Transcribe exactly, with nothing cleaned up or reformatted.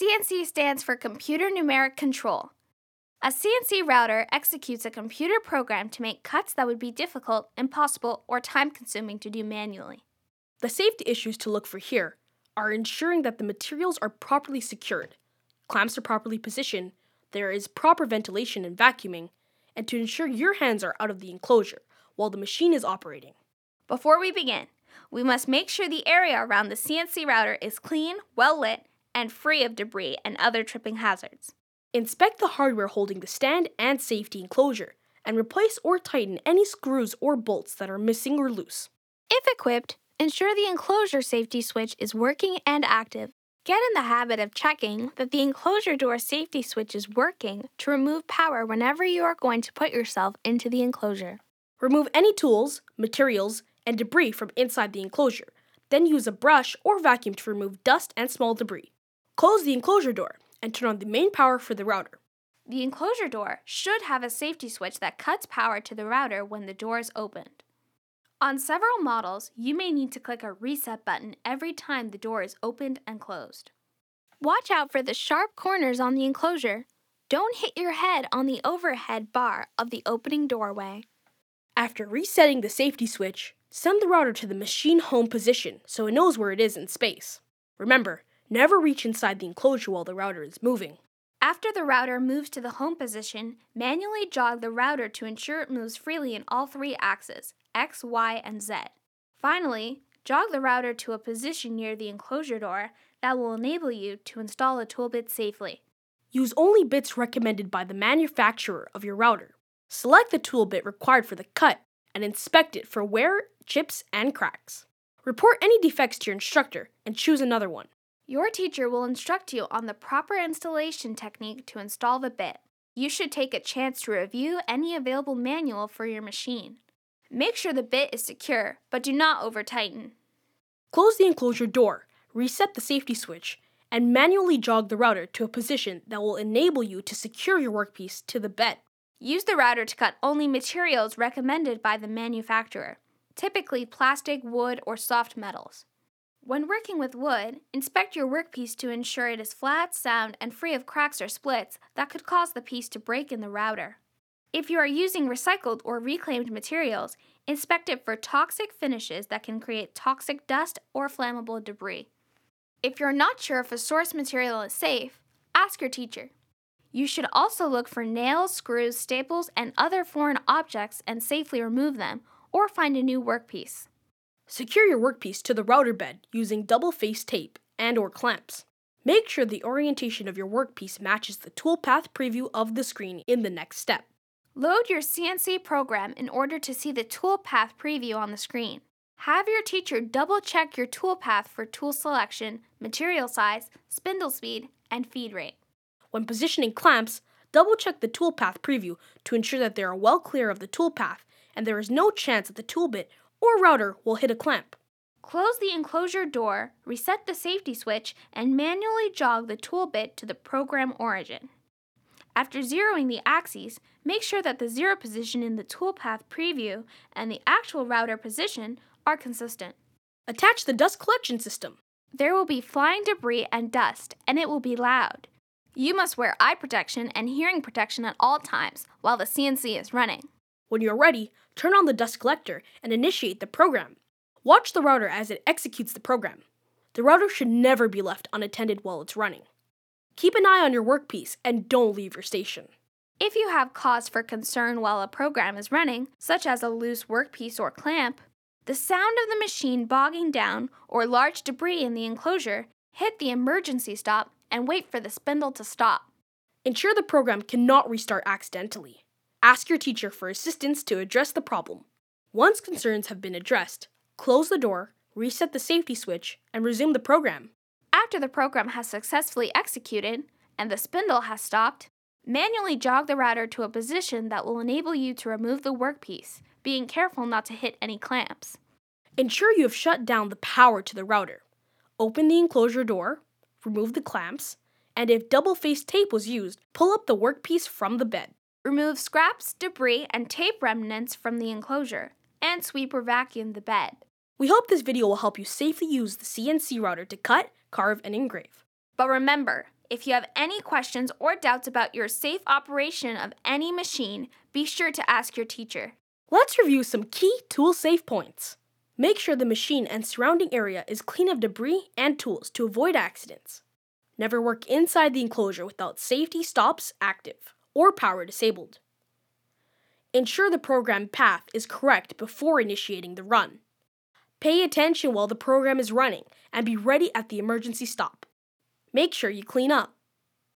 C N C stands for Computer Numeric Control. A C N C router executes a computer program to make cuts that would be difficult, impossible, or time-consuming to do manually. The safety issues to look for here are ensuring that the materials are properly secured, clamps are properly positioned, there is proper ventilation and vacuuming, and to ensure your hands are out of the enclosure while the machine is operating. Before we begin, we must make sure the area around the C N C router is clean, well-lit, and free of debris and other tripping hazards. Inspect the hardware holding the stand and safety enclosure, and replace or tighten any screws or bolts that are missing or loose. If equipped, ensure the enclosure safety switch is working and active. Get in the habit of checking that the enclosure door safety switch is working to remove power whenever you are going to put yourself into the enclosure. Remove any tools, materials, and debris from inside the enclosure. Then use a brush or vacuum to remove dust and small debris. Close the enclosure door and turn on the main power for the router. The enclosure door should have a safety switch that cuts power to the router when the door is opened. On several models, you may need to click a reset button every time the door is opened and closed. Watch out for the sharp corners on the enclosure. Don't hit your head on the overhead bar of the opening doorway. After resetting the safety switch, send the router to the machine home position so it knows where it is in space. Remember, never reach inside the enclosure while the router is moving. After the router moves to the home position, manually jog the router to ensure it moves freely in all three axes, X, Y, and Z. Finally, jog the router to a position near the enclosure door that will enable you to install a tool bit safely. Use only bits recommended by the manufacturer of your router. Select the tool bit required for the cut and inspect it for wear, chips, and cracks. Report any defects to your instructor and choose another one. Your teacher will instruct you on the proper installation technique to install the bit. You should take a chance to review any available manual for your machine. Make sure the bit is secure, but do not over-tighten. Close the enclosure door, reset the safety switch, and manually jog the router to a position that will enable you to secure your workpiece to the bed. Use the router to cut only materials recommended by the manufacturer, typically plastic, wood, or soft metals. When working with wood, inspect your workpiece to ensure it is flat, sound, and free of cracks or splits that could cause the piece to break in the router. If you are using recycled or reclaimed materials, inspect it for toxic finishes that can create toxic dust or flammable debris. If you're not sure if a source material is safe, ask your teacher. You should also look for nails, screws, staples, and other foreign objects and safely remove them, or find a new workpiece. Secure your workpiece to the router bed using double-faced tape and or clamps. Make sure the orientation of your workpiece matches the toolpath preview of the screen in the next step. Load your C N C program in order to see the toolpath preview on the screen. Have your teacher double-check your toolpath for tool selection, material size, spindle speed, and feed rate. When positioning clamps, double-check the toolpath preview to ensure that they are well clear of the toolpath and there is no chance that the tool bit or router will hit a clamp. Close the enclosure door, reset the safety switch, and manually jog the tool bit to the program origin. After zeroing the axes, make sure that the zero position in the toolpath preview and the actual router position are consistent. Attach the dust collection system. There will be flying debris and dust, and it will be loud. You must wear eye protection and hearing protection at all times while the C N C is running. When you are ready, turn on the dust collector and initiate the program. Watch the router as it executes the program. The router should never be left unattended while it's running. Keep an eye on your workpiece and don't leave your station. If you have cause for concern while a program is running, such as a loose workpiece or clamp, the sound of the machine bogging down or large debris in the enclosure, hit the emergency stop and wait for the spindle to stop. Ensure the program cannot restart accidentally. Ask your teacher for assistance to address the problem. Once concerns have been addressed, close the door, reset the safety switch, and resume the program. After the program has successfully executed and the spindle has stopped, manually jog the router to a position that will enable you to remove the workpiece, being careful not to hit any clamps. Ensure you have shut down the power to the router. Open the enclosure door, remove the clamps, and if double-faced tape was used, pull up the workpiece from the bed. Remove scraps, debris, and tape remnants from the enclosure, and sweep or vacuum the bed. We hope this video will help you safely use the C N C router to cut, carve, and engrave. But remember, If you have any questions or doubts about your safe operation of any machine, be sure to ask your teacher. Let's review some key tool safe points. Make sure the machine and surrounding area is clean of debris and tools to avoid accidents. Never work inside the enclosure without safety stops active or power disabled. Ensure the program path is correct before initiating the run. Pay attention while the program is running and be ready at the emergency stop. Make sure you clean up.